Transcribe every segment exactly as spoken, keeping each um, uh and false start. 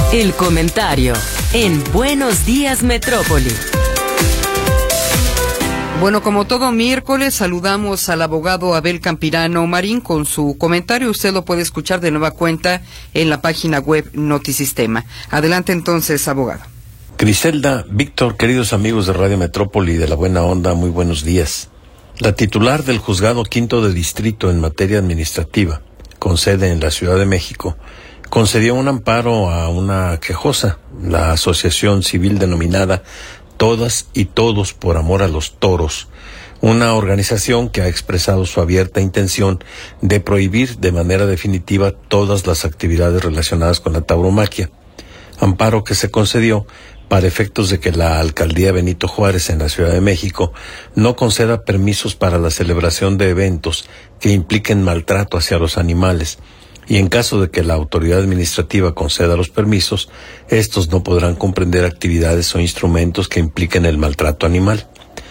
El comentario en Buenos Días Metrópoli. Bueno, como todo miércoles, saludamos al abogado Abel Campirano Marín con su comentario. Usted lo puede escuchar de nueva cuenta en la página web Notisistema. Adelante entonces, abogado. Griselda, Víctor, queridos amigos de Radio Metrópoli y de La Buena Onda, muy buenos días. La titular del Juzgado Quinto de Distrito en materia administrativa, con sede en la Ciudad de México, concedió un amparo a una quejosa, la asociación civil denominada Todas y Todos por Amor a los Toros, una organización que ha expresado su abierta intención de prohibir de manera definitiva todas las actividades relacionadas con la tauromaquia, amparo que se concedió para efectos de que la Alcaldía Benito Juárez en la Ciudad de México no conceda permisos para la celebración de eventos que impliquen maltrato hacia los animales, y en caso de que la autoridad administrativa conceda los permisos, estos no podrán comprender actividades o instrumentos que impliquen el maltrato animal.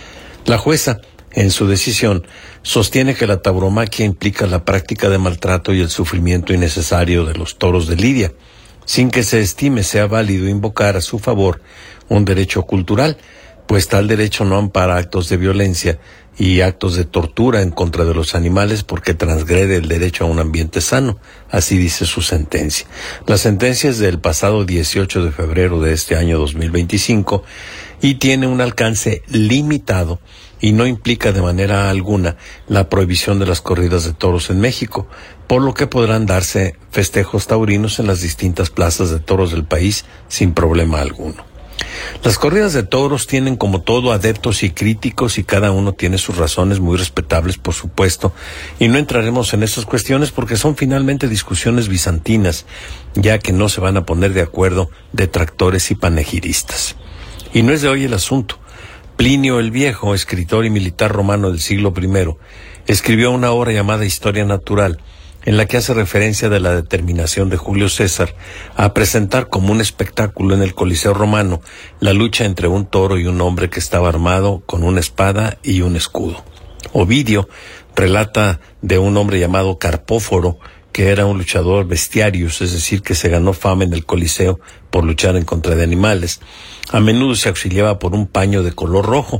La jueza, en su decisión, sostiene que la tauromaquia implica la práctica de maltrato y el sufrimiento innecesario de los toros de lidia, sin que se estime sea válido invocar a su favor un derecho cultural, pues tal derecho no ampara actos de violencia y actos de tortura en contra de los animales porque transgrede el derecho a un ambiente sano, así dice su sentencia. La sentencia es del pasado dieciocho de febrero de este año dos mil veinticinco y tiene un alcance limitado y no implica de manera alguna la prohibición de las corridas de toros en México, por lo que podrán darse festejos taurinos en las distintas plazas de toros del país sin problema alguno. Las corridas de toros tienen como todo adeptos y críticos y cada uno tiene sus razones muy respetables, por supuesto, y no entraremos en esas cuestiones porque son finalmente discusiones bizantinas, ya que no se van a poner de acuerdo detractores y panegiristas. Y no es de hoy el asunto. Plinio el Viejo, escritor y militar romano del siglo primero, escribió una obra llamada Historia Natural, en la que hace referencia de la determinación de Julio César a presentar como un espectáculo en el Coliseo romano la lucha entre un toro y un hombre que estaba armado con una espada y un escudo. Ovidio relata de un hombre llamado Carpóforo, que era un luchador bestiarius, es decir, que se ganó fama en el Coliseo por luchar en contra de animales. A menudo se auxiliaba por un paño de color rojo.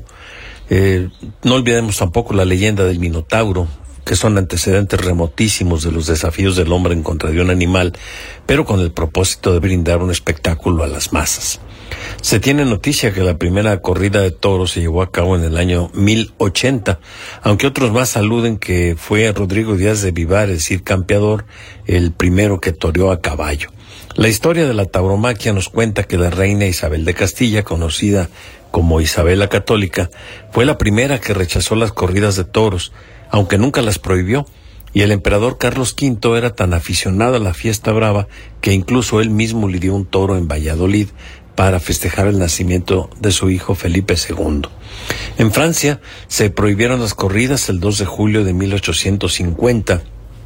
Eh, no olvidemos tampoco la leyenda del Minotauro, que son antecedentes remotísimos de los desafíos del hombre en contra de un animal, pero con el propósito de brindar un espectáculo a las masas. Se tiene noticia que la primera corrida de toros se llevó a cabo en el año mil ochenta, aunque otros más aluden que fue Rodrigo Díaz de Vivar, el Cid Campeador, el primero que toreó a caballo. La historia de la tauromaquia nos cuenta que la reina Isabel de Castilla, conocida como Isabel la Católica, fue la primera que rechazó las corridas de toros, aunque nunca las prohibió, y el emperador Carlos Quinto era tan aficionado a la fiesta brava que incluso él mismo le dio un toro en Valladolid para festejar el nacimiento de su hijo Felipe segundo. En Francia se prohibieron las corridas el dos de julio de mil ochocientos cincuenta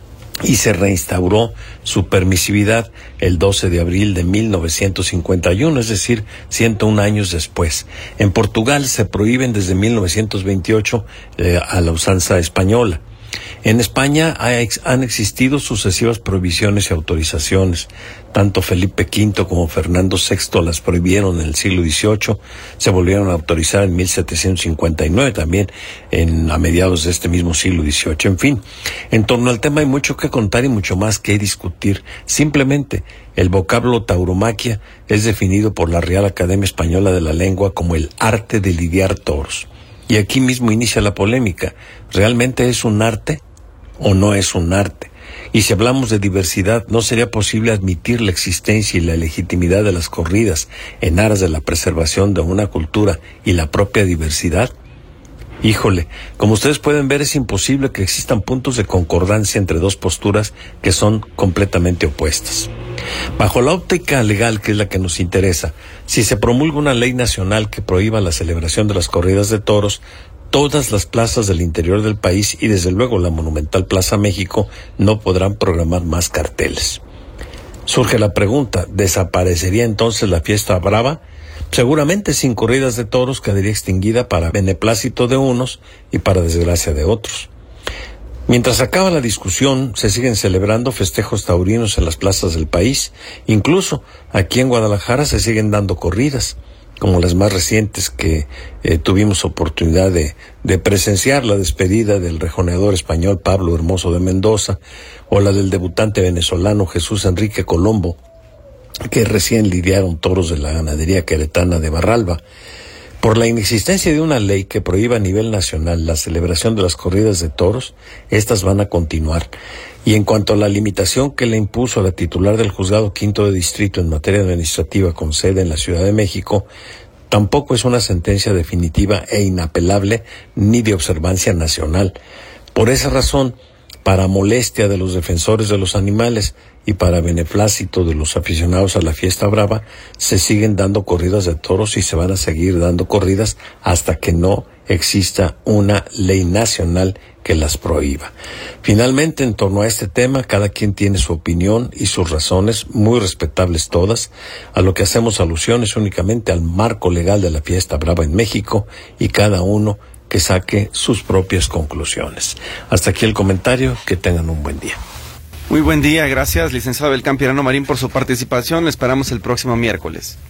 y se reinstauró su permisividad el doce de abril de mil novecientos cincuenta y uno, es decir, ciento un años después. En Portugal se prohíben desde mil novecientos veintiocho eh, a la usanza española. En España han existido sucesivas prohibiciones y autorizaciones. Tanto Felipe Quinto como Fernando Sexto las prohibieron en el siglo dieciocho, se volvieron a autorizar en mil setecientos cincuenta y nueve también, en, a mediados de este mismo siglo dieciocho. En fin, en torno al tema hay mucho que contar y mucho más que discutir. Simplemente, el vocablo tauromaquia es definido por la Real Academia Española de la Lengua como el arte de lidiar toros. Y aquí mismo inicia la polémica. ¿Realmente es un arte o no es un arte? Y si hablamos de diversidad, ¿no sería posible admitir la existencia y la legitimidad de las corridas en aras de la preservación de una cultura y la propia diversidad? Híjole, como ustedes pueden ver, es imposible que existan puntos de concordancia entre dos posturas que son completamente opuestas. Bajo la óptica legal, que es la que nos interesa, si se promulga una ley nacional que prohíba la celebración de las corridas de toros, todas las plazas del interior del país y desde luego la monumental Plaza México no podrán programar más carteles. Surge la pregunta, ¿desaparecería entonces la fiesta brava? Seguramente sin corridas de toros quedaría extinguida para beneplácito de unos y para desgracia de otros. Mientras acaba la discusión, se siguen celebrando festejos taurinos en las plazas del país. Incluso aquí en Guadalajara se siguen dando corridas, como las más recientes que eh, tuvimos oportunidad de, de presenciar, la despedida del rejoneador español Pablo Hermoso de Mendoza, o la del debutante venezolano Jesús Enrique Colombo, que recién lidiaron toros de la ganadería queretana de Barralba. Por la inexistencia de una ley que prohíba a nivel nacional la celebración de las corridas de toros, estas van a continuar. Y en cuanto a la limitación que le impuso a la titular del Juzgado Quinto de Distrito en materia administrativa con sede en la Ciudad de México, tampoco es una sentencia definitiva e inapelable ni de observancia nacional. Por esa razón, para molestia de los defensores de los animales y para beneplácito de los aficionados a la fiesta brava, se siguen dando corridas de toros y se van a seguir dando corridas hasta que no exista una ley nacional que las prohíba. Finalmente, en torno a este tema, cada quien tiene su opinión y sus razones, muy respetables todas. A lo que hacemos alusión es únicamente al marco legal de la fiesta brava en México, y cada uno que saque sus propias conclusiones. Hasta aquí el comentario, que tengan un buen día. Muy buen día, gracias licenciado Abel Campirano Marín por su participación, le esperamos el próximo miércoles.